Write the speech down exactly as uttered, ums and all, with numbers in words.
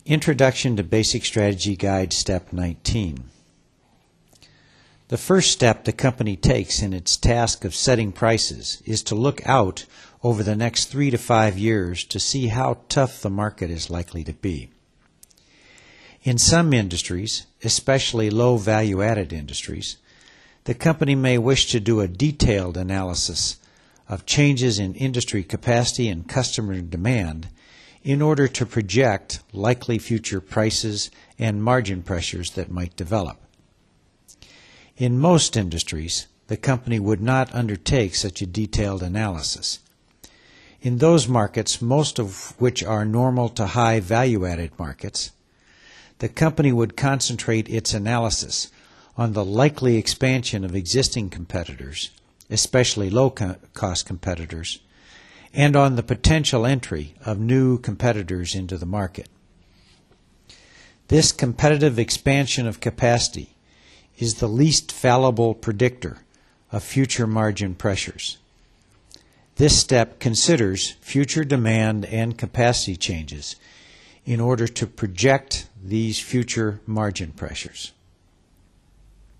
Introduction to Basic Strategy Guide, Step nineteen. The first step the company takes in its task of setting prices is to look out over the next three to five years to see how tough the market is likely to be. In some industries, especially low value-added industries, the company may wish to do a detailed analysis of changes in industry capacity and customer demand in order to project likely future prices and margin pressures that might develop. In most industries, the company would not undertake such a detailed analysis. In those markets, most of which are normal to high value-added markets, the company would concentrate its analysis on the likely expansion of existing competitors, especially low-cost competitors, and on the potential entry of new competitors into the market. This competitive expansion of capacity is the least fallible predictor of future margin pressures. This step considers future demand and capacity changes in order to project these future margin pressures.